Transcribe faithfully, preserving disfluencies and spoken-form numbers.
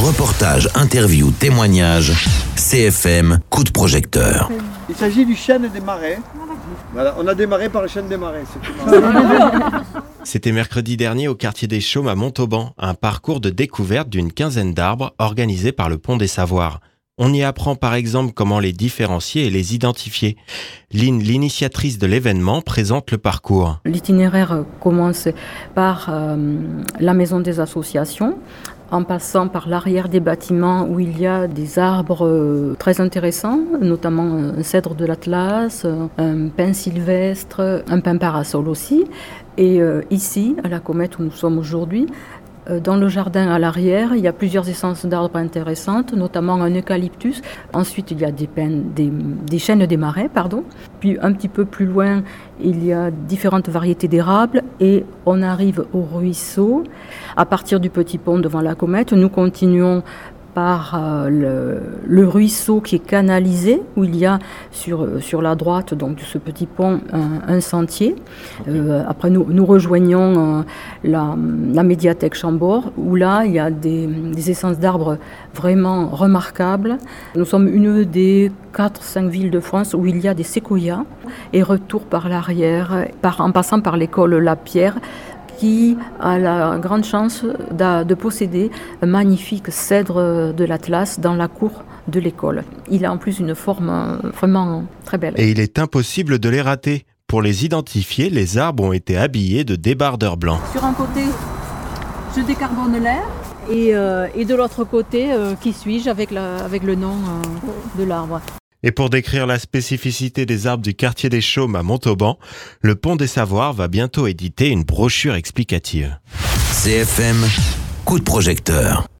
Reportage, interview, témoignage, C F M, coup de projecteur. Il s'agit du chêne des marais. Voilà, on a démarré par le chêne des marais. C'était mercredi dernier au quartier des Chaumes à Montauban, un parcours de découverte d'une quinzaine d'arbres organisé par le Pont des Savoirs. On y apprend par exemple comment les différencier et les identifier. Lynn, l'initiatrice de l'événement, présente le parcours. L'itinéraire commence par euh, la maison des associations, en passant par l'arrière des bâtiments où il y a des arbres euh, très intéressants, notamment un cèdre de l'Atlas, un pin sylvestre, un pin parasol aussi. Et euh, ici, à la Comète où nous sommes aujourd'hui, euh, dans le jardin à l'arrière, il y a plusieurs essences d'arbres intéressantes, notamment un eucalyptus. Ensuite, il y a des, pins, des, des chênes des marais, pardon. Puis un petit peu plus loin, il y a différentes variétés d'érables et on arrive au ruisseau. À partir du petit pont devant la Comète, nous continuons par euh, le, le ruisseau qui est canalisé, où il y a sur, sur la droite donc, de ce petit pont un, un sentier. Euh, après, nous, nous rejoignons euh, la, la médiathèque Chambord, où là, il y a des, des essences d'arbres vraiment remarquables. Nous sommes une des quatre cinq villes de France où il y a des séquoias. Et retour par l'arrière, par, en passant par l'école La Pierre, qui a la grande chance de, de posséder un magnifique cèdre de l'Atlas dans la cour de l'école. Il a en plus une forme vraiment très belle. Et il est impossible de les rater. Pour les identifier, les arbres ont été habillés de débardeurs blancs. Sur un côté, je décarbone l'air. Et, euh, et de l'autre côté, euh, qui suis-je avec, la, avec le nom euh, de l'arbre. Et pour décrire la spécificité des arbres du quartier des Chaumes à Montauban, le Pont des Savoirs va bientôt éditer une brochure explicative. C F M, coup de projecteur.